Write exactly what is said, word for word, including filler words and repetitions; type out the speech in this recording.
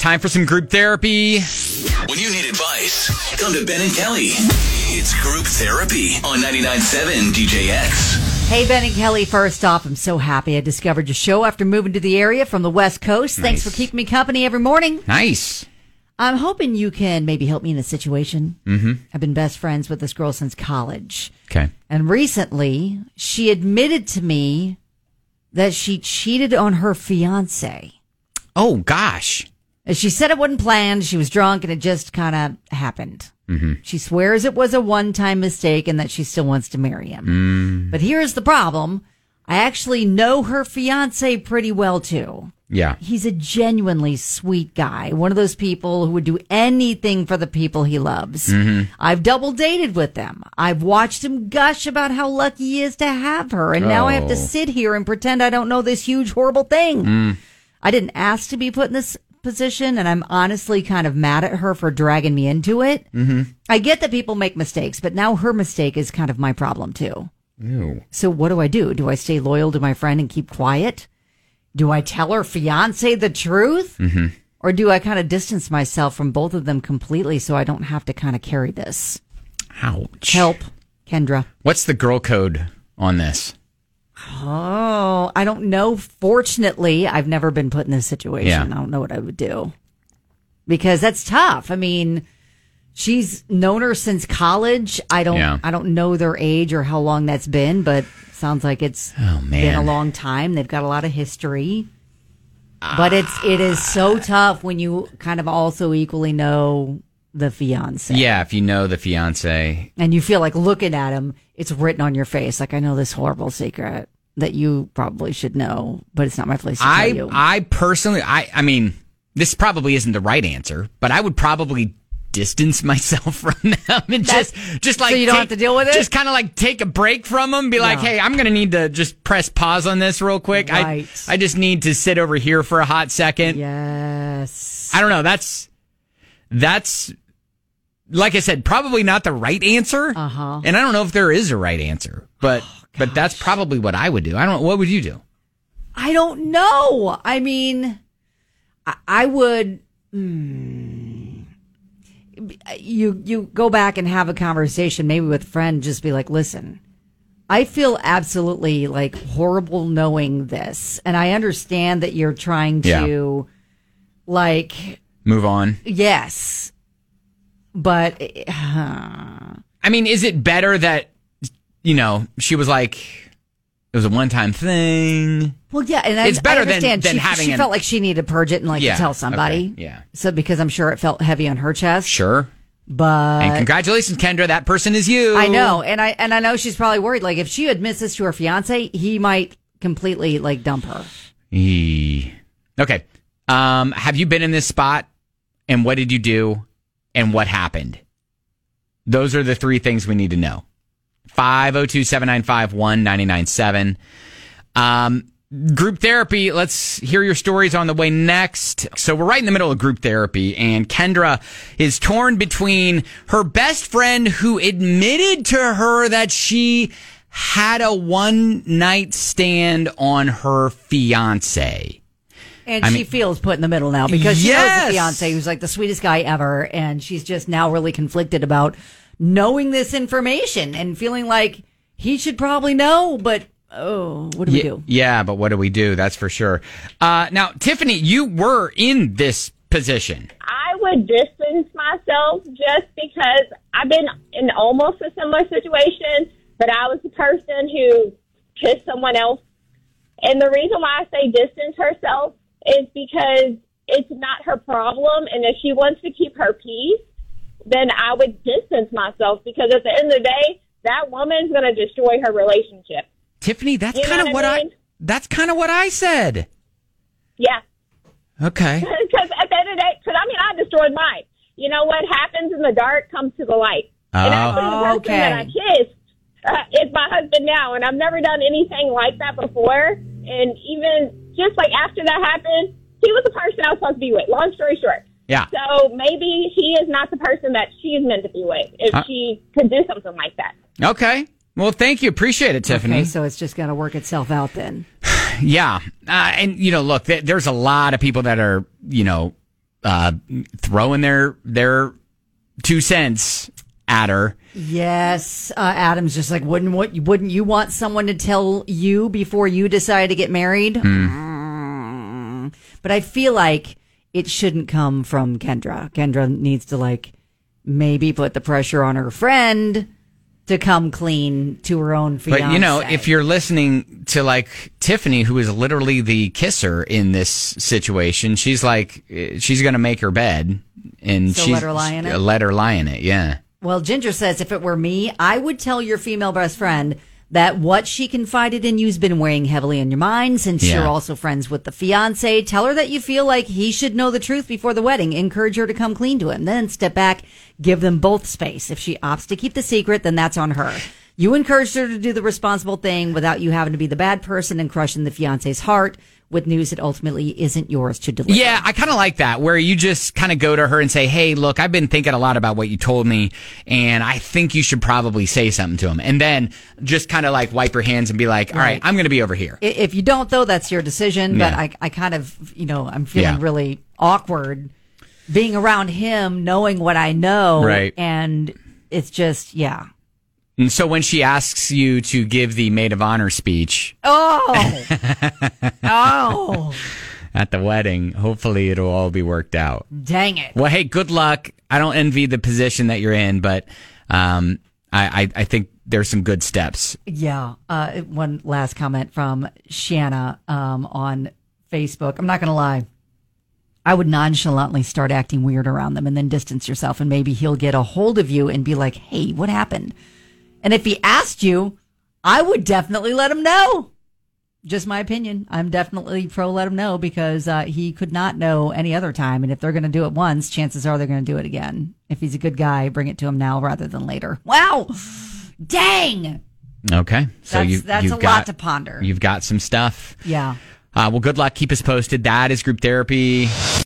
time for some group therapy. When you need advice, come to Ben and Kelly. It's Group Therapy on ninety-nine point seven D J X. Hey, Ben and Kelly, first off, I'm so happy I discovered your show after moving to the area from the West Coast. Nice. Thanks for keeping me company every morning. Nice. I'm hoping you can maybe help me in a situation. Mm-hmm. I've been best friends with this girl since college. Okay. And recently, she admitted to me that she cheated on her fiancé. Oh, gosh. She said it wasn't planned. She was drunk and it just kind of happened. Mm-hmm. She swears it was a one-time mistake and that she still wants to marry him. Mm. But here's the problem. I actually know her fiancé pretty well, too. Yeah. He's a genuinely sweet guy. One of those people who would do anything for the people he loves. Mm-hmm. I've double dated with them. I've watched him gush about how lucky he is to have her. And now I have Oh. to sit here and pretend I don't know this huge, horrible thing. Mm. I didn't ask to be put in this position, and I'm honestly kind of mad at her for dragging me into it. Mm-hmm. I get that people make mistakes, but now her mistake is kind of my problem, too. Ew. So what do I do? Do I stay loyal to my friend and keep quiet? Do I tell her fiance the truth? Mm-hmm. Or do I kind of distance myself from both of them completely so I don't have to kind of carry this? Ouch. Help, Kendra. What's the girl code on this? Oh, I don't know. Fortunately, I've never been put in this situation. Yeah. I don't know what I would do. Because that's tough. I mean, she's known her since college. I don't Yeah. I don't know their age or how long that's been, but sounds like it's Oh, man. been a long time. They've got a lot of history. But it's it is so tough when you kind of also equally know the fiance. Yeah, if you know the fiance. And you feel like looking at him, it's written on your face. Like, I know this horrible secret that you probably should know, but it's not my place to I, tell you. I personally, I, I mean, this probably isn't the right answer, but I would probably distance myself from them and That's- just, just like, so you don't take- have to deal with it? Just kind of like take a break from them, be like, Yeah. hey, I'm going to need to just press pause on this real quick. Right. I, I just need to sit over here for a hot second. Yes. I don't know. That's, that's, like I said, probably not the right answer. Uh-huh. And I don't know if there is a right answer, but, Oh, but that's probably what I would do. I don't know. What would you do? I don't know. I mean, I, I would. Hmm, you you go back and have a conversation, maybe with a friend. Just be like, listen, I feel absolutely like horrible knowing this, and I understand that you're trying to, like, Move on. yes, but. Uh, I mean, is it better that, you know, she was like, it was a one-time thing? Well, yeah, and I, It's better I than- understand. than she, having she an- felt like she needed to purge it and like Yeah, to tell somebody. okay, yeah. So because I'm sure it felt heavy on her chest. Sure. But And congratulations, Kendra. That person is you. I know, and I and I know she's probably worried. Like if she admits this to her fiance, he might completely like dump her. Eee. Okay. Um, have you been in this spot? And what did you do? And what happened? Those are the three things we need to know. five oh two, seven nine five, one nine nine seven. Um, group therapy. Let's hear your stories on the way next. So we're right in the middle of group therapy, and Kendra is torn between her best friend who admitted to her that she had a one night stand on her fiance. And I she mean- feels put in the middle now because she knows Yes! the fiance who's like the sweetest guy ever, and she's just now really conflicted about knowing this information and feeling like he should probably know, but oh, what do we Ye- do? Yeah, but what do we do? That's for sure. Uh, now, Tiffany, you were in this position. I would distance myself just because I've been in almost a similar situation, but I was the person who kissed someone else. And the reason why I say distance herself is because it's not her problem. And if she wants to keep her peace, then I would distance myself because at the end of the day, that woman's going to destroy her relationship. Tiffany, that's You know kind of what what I I, mean? that's kind of what I said. Yeah. Okay. Because at the end of the day, because I mean, I destroyed mine. You know what happens in the dark comes to the light. And actually, the person Okay. that I kissed uh, is my husband now, and I've never done anything like that before. And even just like after that happened, he was the person I was supposed to be with. Long story short. Yeah. So maybe he is not the person that she's meant to be with if Uh, she could do something like that. Okay. Well, thank you. Appreciate it, Tiffany. Okay, so it's just got to work itself out then. Yeah. Uh, and, you know, look, th- there's a lot of people that are, you know, uh, throwing their their two cents at her. Yes, uh, Adam's just like, wouldn't what wouldn't you want someone to tell you before you decide to get married? Mm. Mm. But I feel like it shouldn't come from Kendra. Kendra needs to like maybe put the pressure on her friend to come clean to her own fiance. But, you know, if you're listening to, like, Tiffany, who is literally the kisser in this situation, she's like, she's going to make her bed. And So she's, let her lie in it? Let her lie in it, yeah. Well, Ginger says, if it were me, I would tell your female best friend that what she confided in you's been weighing heavily on your mind since Yeah. you're also friends with the fiance. Tell her that you feel like he should know the truth before the wedding. Encourage her to come clean to him. Then step back, give them both space. If she opts to keep the secret, then that's on her. You encouraged her to do the responsible thing without you having to be the bad person and crushing the fiance's heart with news that ultimately isn't yours to deliver. Yeah, I kind of like that, where you just kind of go to her and say, hey, look, I've been thinking a lot about what you told me, and I think you should probably say something to him. And then just kind of like wipe her hands and be like, all right, Right. I'm going to be over here. I- If you don't, though, that's your decision. But Yeah. I, I kind of, you know, I'm feeling Yeah. really awkward being around him, knowing what I know. Right. And it's just, yeah. And so when she asks you to give the maid of honor speech Oh. oh. at the wedding, hopefully it'll all be worked out. Dang it. Well, hey, good luck. I don't envy the position that you're in, but um, I, I, I think there's some good steps. Yeah. Uh, one last comment from Shanna um, on Facebook. I'm not going to lie. I would nonchalantly start acting weird around them and then distance yourself, and maybe he'll get a hold of you and be like, hey, what happened? And if he asked you, I would definitely let him know. Just my opinion. I'm definitely pro let him know because uh, he could not know any other time. And if they're going to do it once, chances are they're going to do it again. If he's a good guy, bring it to him now rather than later. Wow. Dang. Okay. So That's, you, that's you've a got, lot to ponder. You've got some stuff. Yeah. Uh, well, good luck. Keep us posted. That is Group Therapy.